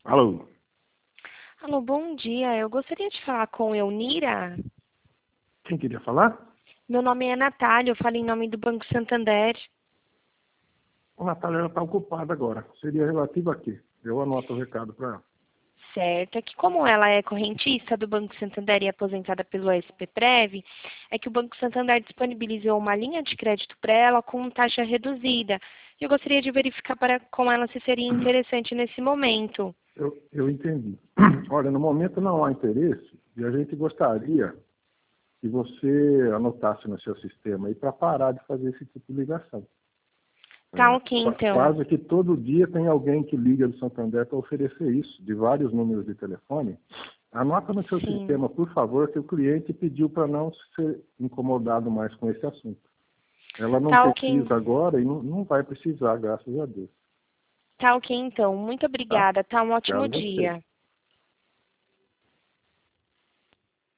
Alô? Alô, bom dia. Eu gostaria de falar com Eunira. Quem queria falar? Meu nome é Natália, eu falo em nome do Banco Santander. A Natália está ocupada agora. Seria relativo a quê? Eu anoto o recado para ela. Certo, é que como ela é correntista do Banco Santander e aposentada pelo SPPrev, é que o Banco Santander disponibilizou uma linha de crédito para ela com taxa reduzida. Eu gostaria de verificar com ela se seria interessante nesse momento. Eu entendi. Olha, no momento não há interesse e a gente gostaria que você anotasse no seu sistema aí para parar de fazer esse tipo de ligação. Tá ok, então. Quase que todo dia tem alguém que liga do Santander para oferecer isso, de vários números de telefone. Anota no seu Sim. sistema, por favor, que o cliente pediu para não ser incomodado mais com esse assunto. Ela não Tá ok. precisa agora e não vai precisar, graças a Deus. Tá ok, então. Muito Tá? obrigada. Tá um ótimo Obrigado a você. dia.